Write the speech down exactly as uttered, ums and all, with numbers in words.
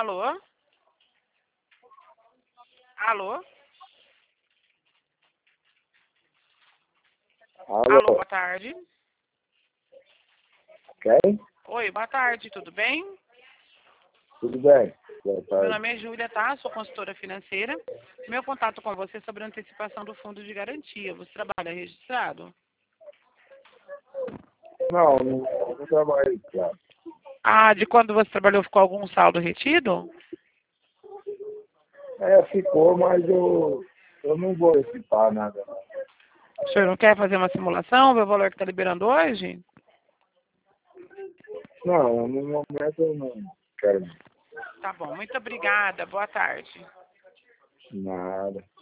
Alô? Alô? Alô? Alô, boa tarde. Quem? Oi, boa tarde, tudo bem? Tudo bem? Boa Meu tarde. nome é Júlia, tá? Sou consultora financeira. Meu contato com você é sobre a antecipação do fundo de garantia. Você trabalha registrado? Não, não, não trabalho, claro. Ah, de quando você trabalhou ficou algum saldo retido? É, ficou, mas eu, eu não vou antecipar nada. O senhor não quer fazer uma simulação, ver o valor que está liberando hoje? Não, no momento eu não quero Tá bom, muito obrigada. Boa tarde. nada.